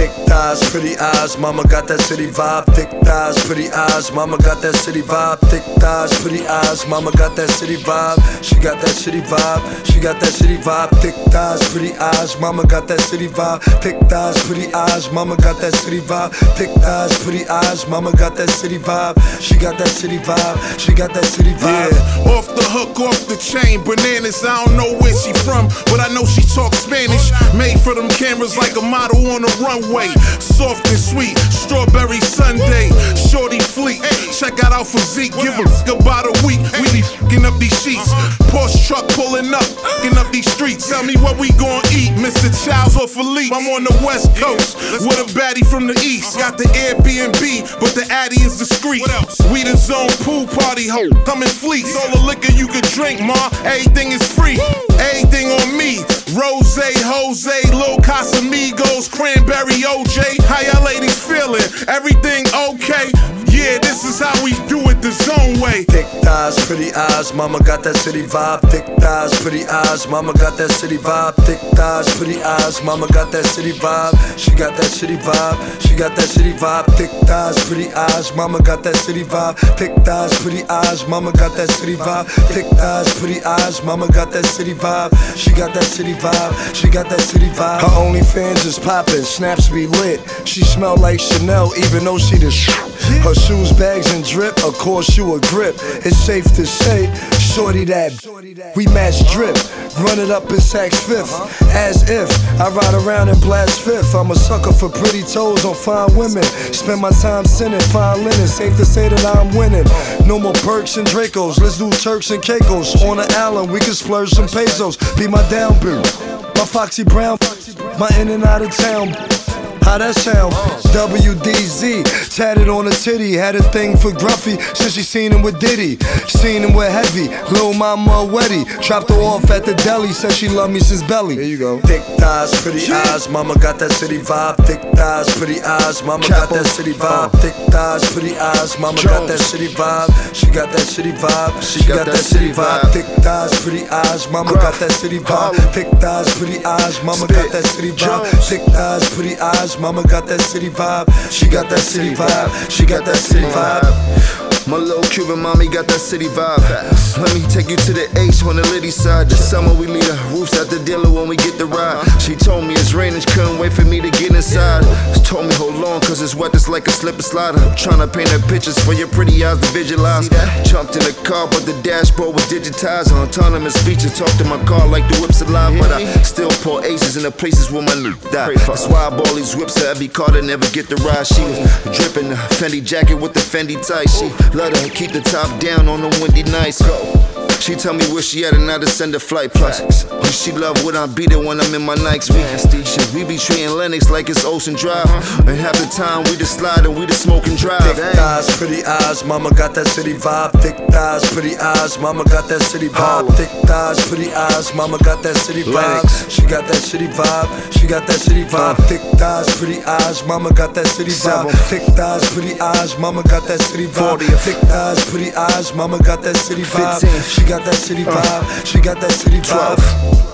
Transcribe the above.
Thick thighs, pretty eyes, mama got that city vibe. Thick thighs, pretty eyes, mama got that city vibe. Thick thighs, pretty eyes, mama got that city vibe. She got that city vibe, she got that city vibe. Thick thighs, pretty eyes, mama got that city vibe. Thick thighs, pretty eyes, mama got that city vibe. Thick thighs, pretty eyes, mama got that city vibe. She got that city vibe, she got that city vibe. Yeah, off the hook, off the chain, bananas. I don't know where she from, but I know she talks Spanish. Made for them cameras like a model on the runway. Soft and sweet, strawberry sundae. Shorty fleet, check out our physique. Give her about a week. We be f***ing up these sheets. Porsche truck pulling up, f***ing up these streets. Tell me what we gon' eat, Mr. Childs or Philippe. I'm on the west coast with a baddie from the east. Got the Airbnb, but the Addy is discreet. We the zone pool party hoe, come in fleets. All the liquor you could drink, ma, everything is free. Everything on me, Rose, Jose, Lil Casamigos, Cranberry OJ. How y'all ladies feeling? Everything okay? Yeah, this is how we do it the zone way. Thick thighs, pretty eyes, mama got that city vibe. Thick thighs, pretty eyes, mama got that city vibe. Thick thighs, pretty eyes, mama got that city vibe. She got that city vibe, she got that city vibe. Thick thighs, pretty eyes, mama got that city vibe. Thick thighs, pretty eyes, mama got that city vibe. Thick thighs, pretty eyes, mama got that city vibe. She got that city vibe, she got that city vibe. Her OnlyFans is poppin', snaps be lit. She smell like Chanel, even though she the Her shoes, bags, and drip, of course you a grip. It's safe to say, shorty that we match drip. Run it up in Saks Fifth, as if I ride around and blast fifth. I'm a sucker for pretty toes on fine women. Spend my time sinning, fine linen. Safe to say that I'm winning. No more perks and Dracos, let's do Turks and Caicos. On the island, we can splurge some pesos. Be my down bill, my Foxy Brown, my in and out of town. How that sound? WDZ, tatted on her titty. Had a thing for Gruffy since she seen him with Diddy. Seen him with Heavy, Lil Mama Wetty. Dropped her off at the deli, said she loved me since belly. Here you go. Thick thighs, pretty eyes, mama got that city vibe. Thick thighs, pretty eyes, mama got that city vibe. Thick thighs, pretty eyes, mama got that city vibe. She got that city vibe, she got that city vibe. Thick thighs, pretty eyes, mama got that city vibe. Thick thighs, pretty eyes, mama got that city vibe. Thick thighs, pretty eyes, mama got that city vibe. She got that city vibe, she got that city vibe. My little Cuban mommy got that city vibe. Let me take you to the H on the Liddy side. The summer we leave the roofs at the dealer when we get the ride. She told me it's raining, she couldn't wait for me to get inside. She told me hold on cause it's wet, it's like a slip and slide. I'm tryna paint her pictures for your pretty eyes to visualize. Jumped in the car but the dashboard was digitized. Autonomous features, talk to my car like the whip's alive. But I still pour aces in the places where my loot die. That's why I bought these whips to every car that never get the ride. She was dripping the Fendi jacket with the Fendi tie. She let her keep the top down on the windy nights. She tell me where she at and how to send a flight. Plus, she love when I beat it when I'm in my Nikes. We be treating Lennox like it's Ocean Drive. And half the time we just slide and we just smoke and drive. Thick thighs, pretty eyes, mama got that city vibe. Thick thighs, pretty eyes, mama got that city vibe. Thick thighs, pretty eyes, mama got that city vibe. She got that city vibe, she got that city vibe. Thick thighs, pretty eyes, mama got that city vibe. Thick thighs, pretty eyes, mama got that city vibe. Thick thighs, pretty eyes, mama got that city vibe. She got that city vibe, she got that city vibe.